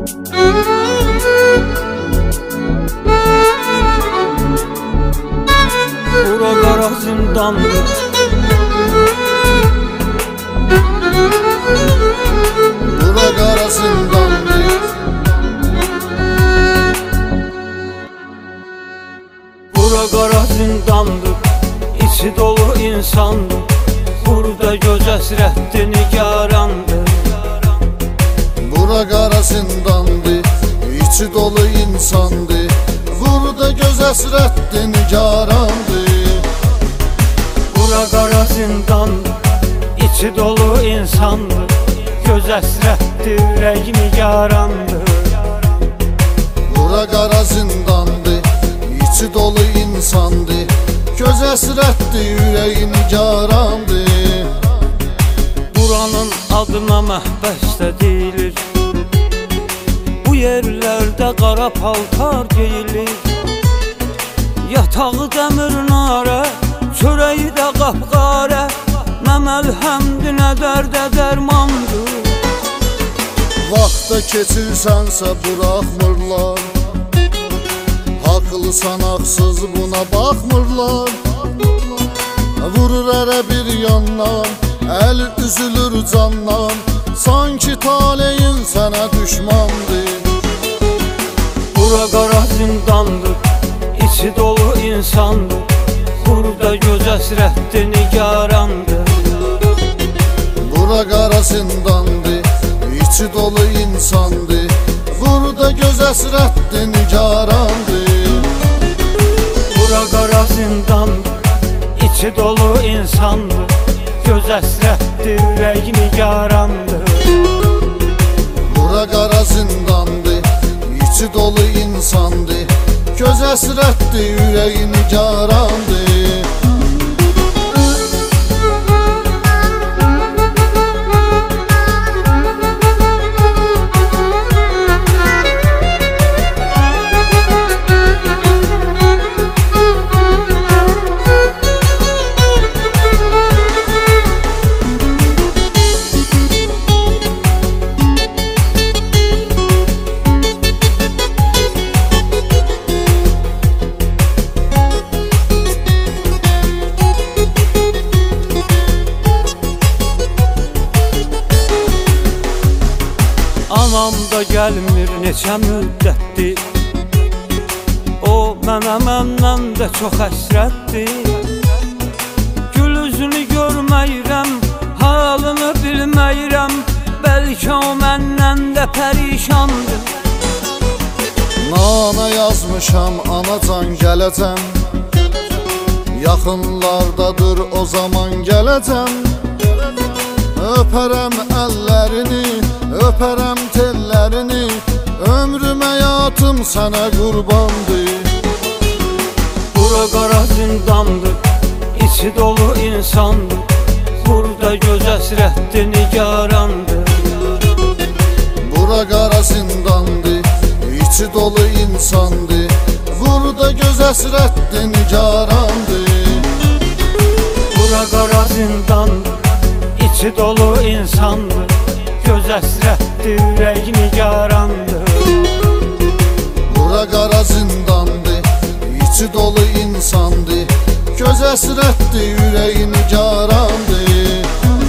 Bura qara zindandır. Bura qara zindandır. Bura qara zindandır. İçi dolu insandır. Burada göz əsrətdir, nigarandır. Bura qara zindandır. İçi dolu insandır. Burada göz əsrətdir, nigarandır. Bura qara zindandır. İçi dolu insandır. Göz əsrətdir, ürək nigarandır. Bura qara zindandır. İçi dolu insandır. Göz əsrətdir, ürək nigarandır. Buranın adına məhbəsdə deyilir. Bu yerlərdə qara paltar geyilir. Yatağı dəmir narə, çörəyi də qapqarə. Nə məlhəmdir, nə dərdə dərmandır. Vaxta keçirsənsə buraxmırlar. Haqlısan, haqsız buna baxmırlar. Vurur ərə bir yandan, əl üzülür candan. Sanki taleyin sənə düşmandır. Bura qara zindandır, içi dolu insandır. Burada göz əsrətdir, nigarandır. Bura qara zindandır, içi dolu insandır. Burada göz əsrətdir, nigarandır. Bura qara zindandır, içi dolu insandır. Göz əsrətdir, ürək nigarandır. Bura qara zindandır, içi dolu insandır. Göz əsrətdir, ürək nigarandır. Anam da gəlmir neçə müddətdir. O mənə məndən də çox həsrətdir. Gül üzünü görməyirəm, halını bilməyirəm. Bəlkə o məndən də pərişandır. Nana yazmışam, anacan gələcəm. Yaxınlardadır, o zaman gələcəm. Öpərəm əllərini, öpərəm tellərini. Ömrüm həyatım sənə qurbandır. Bura qara zindandır, içi dolu insandır. Burada göz əsrətdir, nigarandır. Bura qara zindandır, içi dolu insandır. Burada göz əsrətdir, nigarandır. Bura qara zindandır, içi dolu insandır. Göz əsrətdir, ürək nigarandır. Bura qara zindandır, içi dolu insandır. Göz əsrətdir, ürək nigarandır.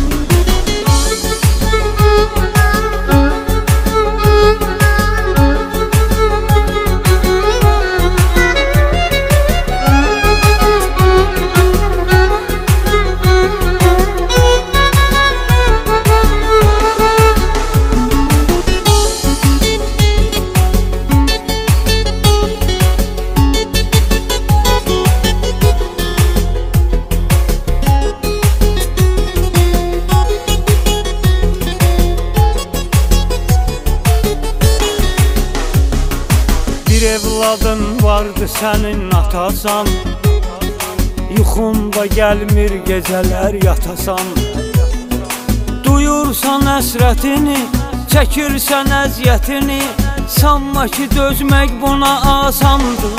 Bir evladın vardı sənin atasan. Yuxumda gəlmir gecələr yatasan. Duyursan əsrətini, çəkirsən əziyyətini. Sanma ki dözmək buna asandır.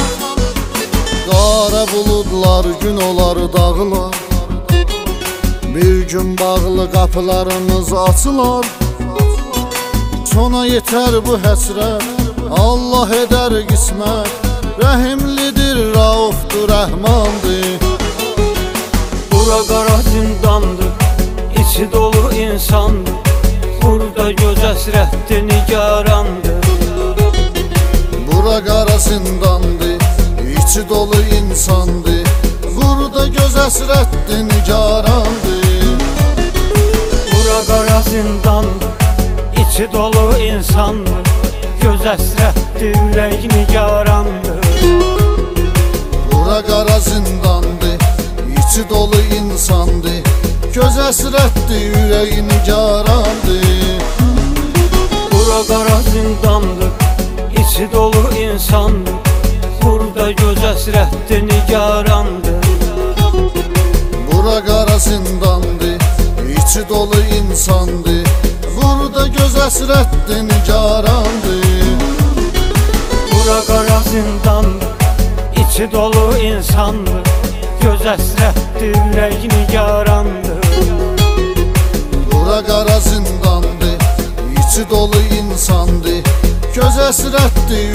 Qara buludlar gün olar dağılar. Bir gün bağlı qapılarımız açılar. Sona yeter bu həsrət, Allah edər qismət. Rəhimlidir, raufdur, rəhmandır. Bura qara zindandır, içi dolu insandır. Burada göz əsrətdir, nigarandır. Bura qara zindandır, içi dolu insandır. Burada göz əsrətdir, nigarandır. Bura qara zindandır, içi dolu insandır. Göz əsrətdir, ürək nigarandır. Bura qara zindandır, içi dolu insandır. Göz əsrətdir, ürək nigarandır. Bura qara zindandır, içi dolu insandır. Burada göz əsrətdir, nigarandır. Bura qara zindandır, içi dolu insandır. Burada göz əsrətdir, nigarandır. Bura qara zindandır, içi dolu insandır. Göz əsrətdir, ürək nigarandır. Bura qara zindandır, içi dolu insandır. Göz əsrətdir,